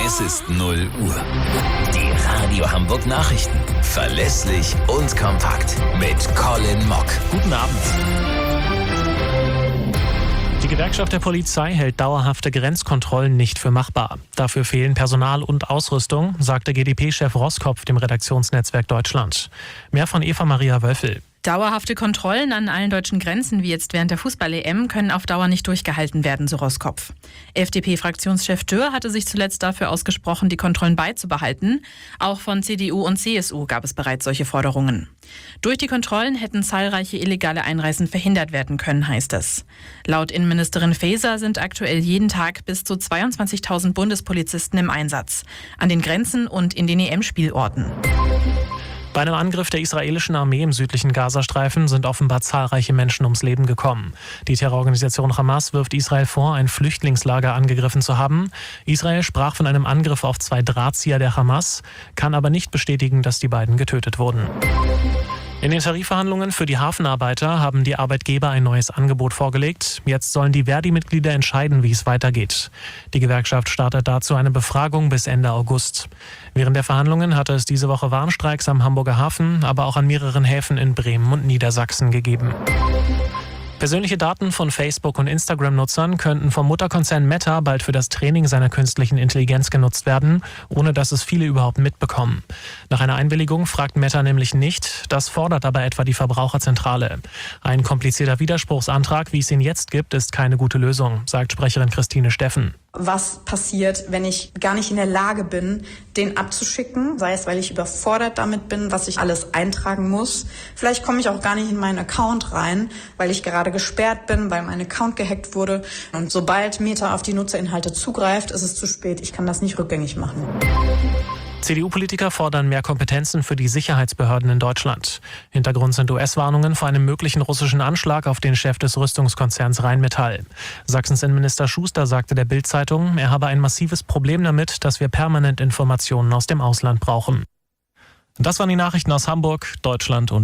Es ist 0 Uhr. Die Radio Hamburg Nachrichten. Verlässlich und kompakt. Mit Colin Mock. Guten Abend. Die Gewerkschaft der Polizei hält dauerhafte Grenzkontrollen nicht für machbar. Dafür fehlen Personal und Ausrüstung, sagte GdP-Chef Roskopf dem Redaktionsnetzwerk Deutschland. Mehr von Eva-Maria Wölfel. Dauerhafte Kontrollen an allen deutschen Grenzen, wie jetzt während der Fußball-EM, können auf Dauer nicht durchgehalten werden, so Roskopf. FDP-Fraktionschef Dürr hatte sich zuletzt dafür ausgesprochen, die Kontrollen beizubehalten. Auch von CDU und CSU gab es bereits solche Forderungen. Durch die Kontrollen hätten zahlreiche illegale Einreisen verhindert werden können, heißt es. Laut Innenministerin Faeser sind aktuell jeden Tag bis zu 22.000 Bundespolizisten im Einsatz. An den Grenzen und in den EM-Spielorten. Bei einem Angriff der israelischen Armee im südlichen Gazastreifen sind offenbar zahlreiche Menschen ums Leben gekommen. Die Terrororganisation Hamas wirft Israel vor, ein Flüchtlingslager angegriffen zu haben. Israel sprach von einem Angriff auf 2 Drahtzieher der Hamas, kann aber nicht bestätigen, dass die beiden getötet wurden. In den Tarifverhandlungen für die Hafenarbeiter haben die Arbeitgeber ein neues Angebot vorgelegt. Jetzt sollen die Verdi-Mitglieder entscheiden, wie es weitergeht. Die Gewerkschaft startet dazu eine Befragung bis Ende August. Während der Verhandlungen hatte es diese Woche Warnstreiks am Hamburger Hafen, aber auch an mehreren Häfen in Bremen und Niedersachsen gegeben. Persönliche Daten von Facebook- und Instagram-Nutzern könnten vom Mutterkonzern Meta bald für das Training seiner künstlichen Intelligenz genutzt werden, ohne dass es viele überhaupt mitbekommen. Nach einer Einwilligung fragt Meta nämlich nicht, das fordert aber etwa die Verbraucherzentrale. Ein komplizierter Widerspruchsantrag, wie es ihn jetzt gibt, ist keine gute Lösung, sagt Sprecherin Christine Steffen. Was passiert, wenn ich gar nicht in der Lage bin, den abzuschicken? Sei es, weil ich überfordert damit bin, was ich alles eintragen muss. Vielleicht komme ich auch gar nicht in meinen Account rein, weil ich gerade gesperrt bin, weil mein Account gehackt wurde. Und sobald Meta auf die Nutzerinhalte zugreift, ist es zu spät. Ich kann das nicht rückgängig machen. CDU-Politiker fordern mehr Kompetenzen für die Sicherheitsbehörden in Deutschland. Hintergrund sind US-Warnungen vor einem möglichen russischen Anschlag auf den Chef des Rüstungskonzerns Rheinmetall. Sachsens Innenminister Schuster sagte der Bild-Zeitung, er habe ein massives Problem damit, dass wir permanent Informationen aus dem Ausland brauchen. Das waren die Nachrichten aus Hamburg, Deutschland und